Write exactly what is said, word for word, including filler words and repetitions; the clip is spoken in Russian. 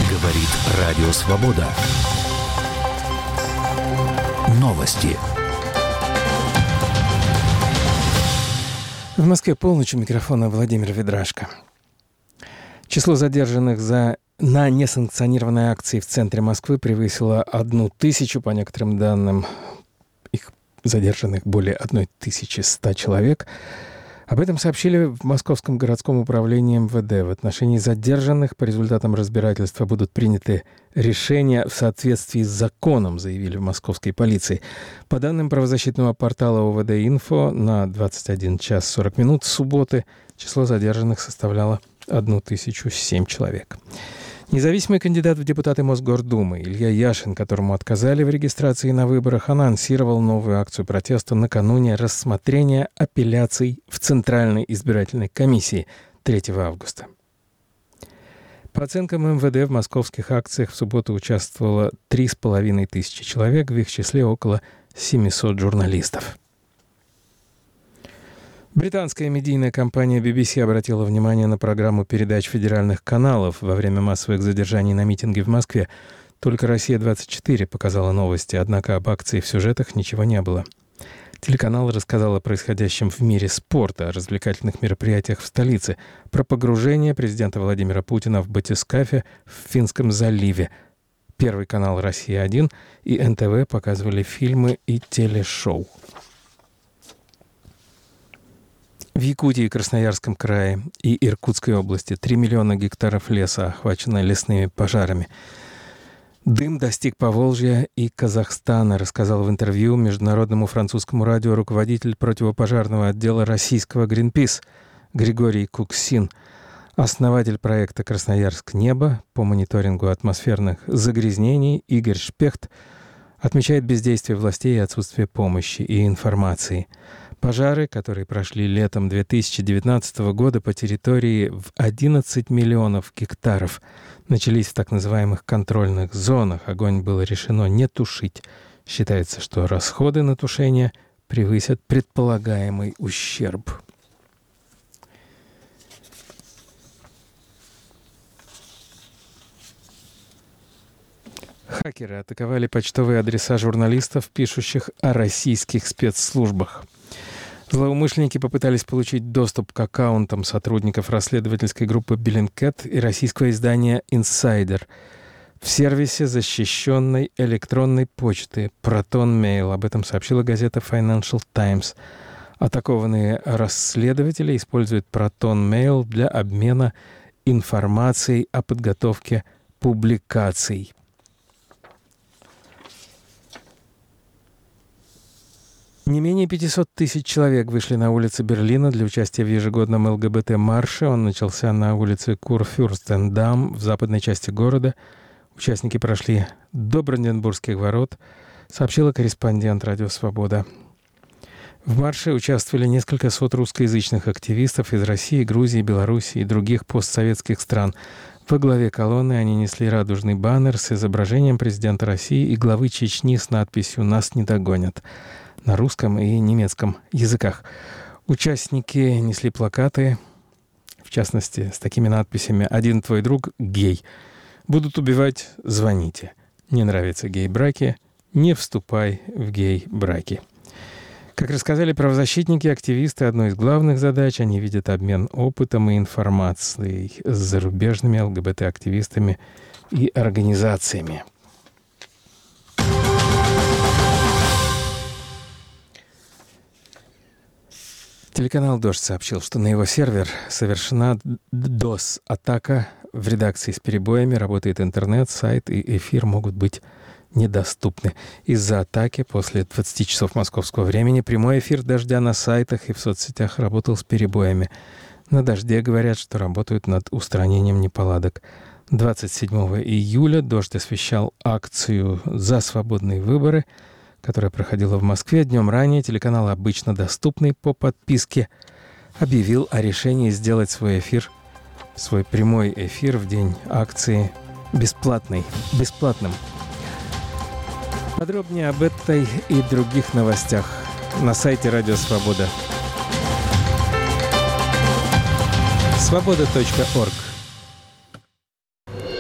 Говорит Радио Свобода. Новости. В Москве полночь, у микрофона Владимир Ведрашко. Число задержанных за на несанкционированной акции в центре Москвы превысило одну тысячу. По некоторым данным, их задержанных более тысячи ста человек. Об этом сообщили в Московском городском управлении эм вэ дэ. В отношении задержанных по результатам разбирательства будут приняты решения в соответствии с законом, заявили в московской полиции. По данным правозащитного портала о вэ дэ Инфо, на двадцать один час сорок минут субботы число задержанных составляло одну тысячу семь человек. Независимый кандидат в депутаты Мосгордумы Илья Яшин, которому отказали в регистрации на выборах, анонсировал новую акцию протеста накануне рассмотрения апелляций в Центральной избирательной комиссии третьего августа. По оценкам эм вэ дэ, в московских акциях в субботу участвовало три с половиной тысячи человек, в их числе около семисот журналистов. Британская медийная компания би би си обратила внимание на программу передач федеральных каналов во время массовых задержаний на митинге в Москве. Только «Россия-двадцать четыре» показала новости, однако об акции в сюжетах ничего не было. Телеканал рассказал о происходящем в мире спорта, о развлекательных мероприятиях в столице, про погружение президента Владимира Путина в батискафе в Финском заливе. Первый канал «Россия один» и эн тэ вэ показывали фильмы и телешоу. В Якутии, Красноярском крае и Иркутской области три миллиона гектаров леса охвачено лесными пожарами. Дым достиг Поволжья и Казахстана, рассказал в интервью международному французскому радио руководитель противопожарного отдела российского Greenpeace Григорий Куксин. Основатель проекта «Красноярск. Небо» по мониторингу атмосферных загрязнений Игорь Шпехт отмечает бездействие властей и отсутствие помощи и информации. Пожары, которые прошли летом две тысячи девятнадцатого года по территории в одиннадцать миллионов гектаров, начались в так называемых контрольных зонах. Огонь было решено не тушить. Считается, что расходы на тушение превысят предполагаемый ущерб. Хакеры атаковали почтовые адреса журналистов, пишущих о российских спецслужбах. Злоумышленники попытались получить доступ к аккаунтам сотрудников расследовательской группы Bellingcat и российского издания Insider в сервисе защищенной электронной почты Proton Mail. Об этом сообщила газета Financial Times. Атакованные расследователи используют Proton Mail для обмена информацией о подготовке публикаций. Не менее пятьсот тысяч человек вышли на улицы Берлина для участия в ежегодном эл гэ бэ тэ-марше. Он начался на улице Курфюрстендам в западной части города. Участники прошли до Бранденбургских ворот, сообщила корреспондент «Радио Свобода». В марше участвовали несколько сот русскоязычных активистов из России, Грузии, Беларуси и других постсоветских стран. Во главе колонны они несли радужный баннер с изображением президента России и главы Чечни с надписью «Нас не догонят» на русском и немецком языках. Участники несли плакаты, в частности, с такими надписями: «Один твой друг гей. Будут убивать, звоните. Не нравятся гей-браки, не вступай в гей-браки». Как рассказали правозащитники, активисты, одной из главных задач они видят обмен опытом и информацией с зарубежными эл гэ бэ тэ-активистами и организациями. Телеканал «Дождь» сообщил, что на его сервер совершена дос-атака. В редакции с перебоями работает интернет, сайт и эфир могут быть недоступны. Из-за атаки после двадцати часов московского времени прямой эфир «Дождя» на сайтах и в соцсетях работал с перебоями. На «Дожде» говорят, что работают над устранением неполадок. двадцать седьмого июля «Дождь» освещал акцию «За свободные выборы», которая проходила в Москве. Днем ранее телеканал, обычно доступный по подписке, объявил о решении сделать свой эфир, свой прямой эфир в день акции бесплатный, бесплатным. Подробнее об этой и других новостях на сайте Радио Свобода. свобода точка орг